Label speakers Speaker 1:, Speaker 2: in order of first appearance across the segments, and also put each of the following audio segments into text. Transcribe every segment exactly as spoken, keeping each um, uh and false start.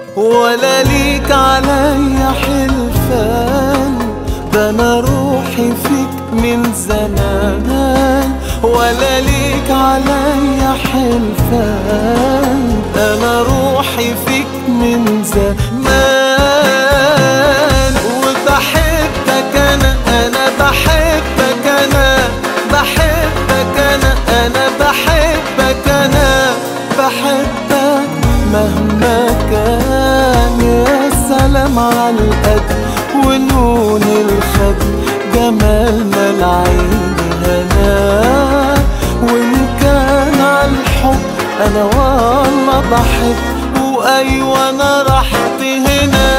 Speaker 1: ولا ليك عليا حلفان، ده انا روحي فيك من زمان. ولا ليك عليا حلفان، ده انا روحي فيك من زمان. وبحبك انا انا بحبك انا بحبك انا انا بحبك انا بحبك مهما كان. يا سلام عالقد ونون الخد، جمالنا العين هنا. وإن كان عالحب أنا والله بحب، وأيوة أنا راحتي هنا.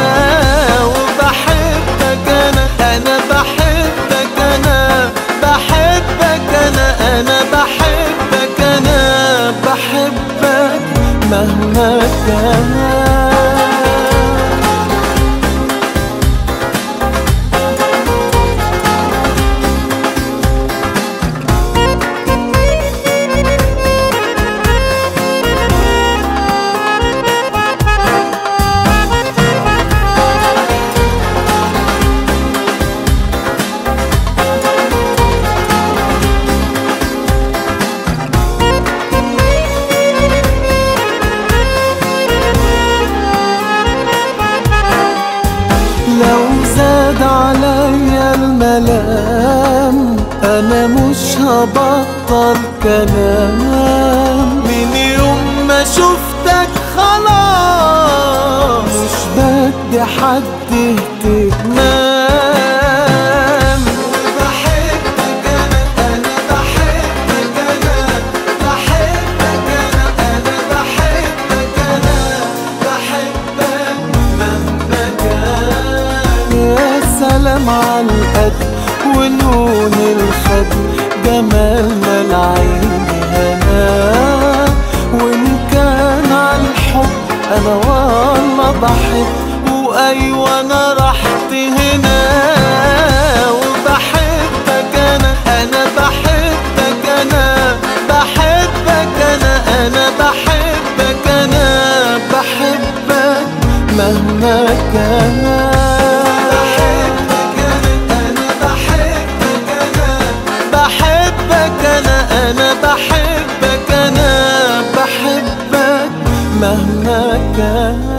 Speaker 1: وبحبك أنا أنا بحبك أنا بحبك أنا أنا بحبك أنا بحبك مهما كان. لو زاد عليا الملام أنا مش هبطل كلام. من يوم ما شفتك خلاص مش بدي حد اهتمام. وبحبك أنا أنا بحبك أنا بحبك أنا أنا بحبك أنا بحبك مهما كان. يا سلام عالقد ونون الخد، جمالنا العين هنا. وإن كان عالحب أنا والله بحب، وأيوة أنا راحتي هنا. وبحبك أنا أنا بحبك أنا بحبك أنا أنا بحبك أنا بحبك مهما كان. أنا أنا بحبك أنا بحبك مهما كان.